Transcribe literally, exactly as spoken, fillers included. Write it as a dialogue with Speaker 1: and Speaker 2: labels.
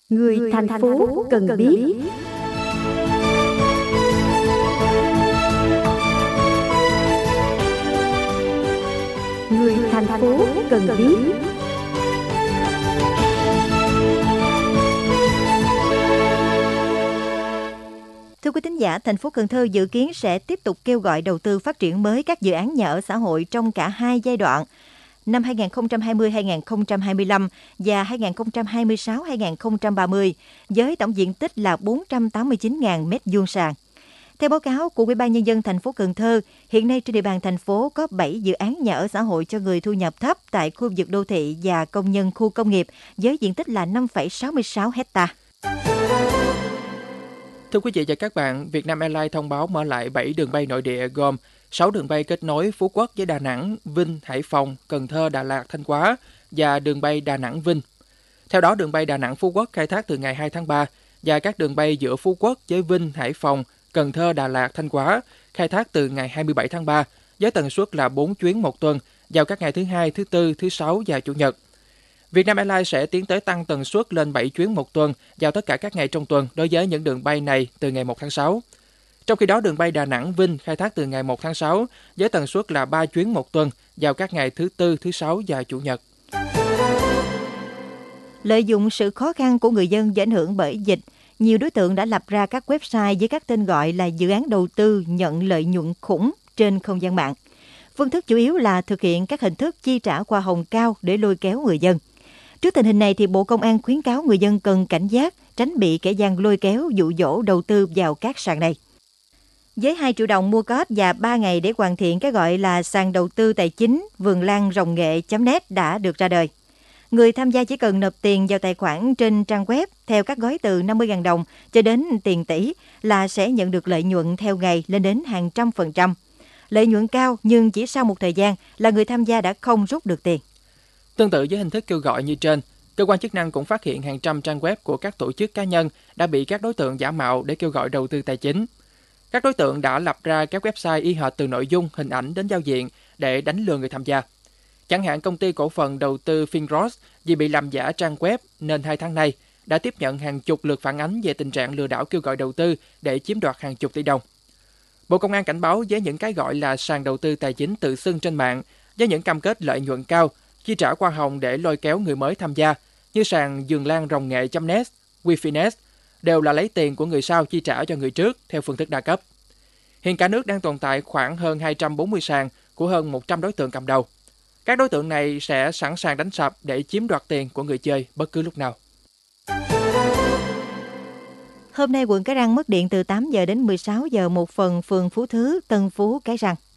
Speaker 1: Người thành phố cần biết. Người thành phố cần biết.
Speaker 2: Thưa quý thính giả, thành phố Cần Thơ dự kiến sẽ tiếp tục kêu gọi đầu tư phát triển mới các dự án nhà ở xã hội trong cả hai giai đoạn năm hai nghìn không trăm hai mươi đến hai nghìn không trăm hai mươi lăm và hai nghìn không trăm hai mươi sáu đến hai nghìn không trăm ba mươi với tổng diện tích là bốn trăm tám mươi chín nghìn mét vuông sàn. Theo báo cáo của Ủy ban Nhân dân thành phố Cần Thơ, hiện nay trên địa bàn thành phố có bảy dự án nhà ở xã hội cho người thu nhập thấp tại khu vực đô thị và công nhân khu công nghiệp với diện tích là năm phẩy sáu mươi sáu héc-ta.
Speaker 3: Thưa quý vị và các bạn, Vietnam Airlines thông báo mở lại bảy đường bay nội địa gồm sáu đường bay kết nối Phú Quốc với Đà Nẵng, Vinh, Hải Phòng, Cần Thơ, Đà Lạt, Thanh Hóa và đường bay Đà Nẵng, Vinh. Theo đó, đường bay Đà Nẵng, Phú Quốc khai thác từ ngày hai tháng ba và các đường bay giữa Phú Quốc với Vinh, Hải Phòng, Cần Thơ, Đà Lạt, Thanh Hóa khai thác từ ngày hai mươi bảy tháng ba với tần suất là bốn chuyến một tuần vào các ngày thứ Hai, thứ Tư, thứ Sáu và Chủ nhật. Vietnam Airlines sẽ tiến tới tăng tần suất lên bảy chuyến một tuần vào tất cả các ngày trong tuần đối với những đường bay này từ ngày một tháng sáu. Trong khi đó, đường bay Đà Nẵng Vinh khai thác từ ngày một tháng sáu với tần suất là ba chuyến một tuần vào các ngày thứ Tư, thứ Sáu và Chủ nhật.
Speaker 2: Lợi dụng sự khó khăn của người dân do ảnh hưởng bởi dịch, nhiều đối tượng đã lập ra các website với các tên gọi là dự án đầu tư nhận lợi nhuận khủng trên không gian mạng. Phương thức chủ yếu là thực hiện các hình thức chi trả hoa hồng cao để lôi kéo người dân. Trước tình hình này, thì Bộ Công an khuyến cáo người dân cần cảnh giác, tránh bị kẻ gian lôi kéo dụ dỗ đầu tư vào các sàn này. Với hai triệu đồng mua code và ba ngày để hoàn thiện cái gọi là sàn đầu tư tài chính, vườn lan rồng nghệ chấm net đã được ra đời. Người tham gia chỉ cần nộp tiền vào tài khoản trên trang web theo các gói từ năm mươi nghìn đồng cho đến tiền tỷ là sẽ nhận được lợi nhuận theo ngày lên đến hàng trăm phần trăm. Lợi nhuận cao nhưng chỉ sau một thời gian là người tham gia đã không rút được tiền.
Speaker 3: Tương tự với hình thức kêu gọi như trên, cơ quan chức năng cũng phát hiện hàng trăm trang web của các tổ chức cá nhân đã bị các đối tượng giả mạo để kêu gọi đầu tư tài chính. Các đối tượng đã lập ra các website y hệt từ nội dung, hình ảnh đến giao diện để đánh lừa người tham gia. Chẳng hạn công ty cổ phần đầu tư Finros vì bị làm giả trang web nên hai tháng nay đã tiếp nhận hàng chục lượt phản ánh về tình trạng lừa đảo kêu gọi đầu tư để chiếm đoạt hàng chục tỷ đồng. Bộ Công an cảnh báo với những cái gọi là sàn đầu tư tài chính tự xưng trên mạng với những cam kết lợi nhuận cao, chi trả hoa hồng để lôi kéo người mới tham gia như sàn vườn lan rồng nghệ chấm net, Wifinet đều là lấy tiền của người sau chi trả cho người trước theo phương thức đa cấp. Hiện cả nước đang tồn tại khoảng hơn hai trăm bốn mươi sàn của hơn một trăm đối tượng cầm đầu. Các đối tượng này sẽ sẵn sàng đánh sập để chiếm đoạt tiền của người chơi bất cứ lúc nào.
Speaker 2: Hôm nay quận Cái Răng mất điện từ tám giờ đến mười sáu giờ một phần phường Phú Thứ, Tân Phú, Cái Răng.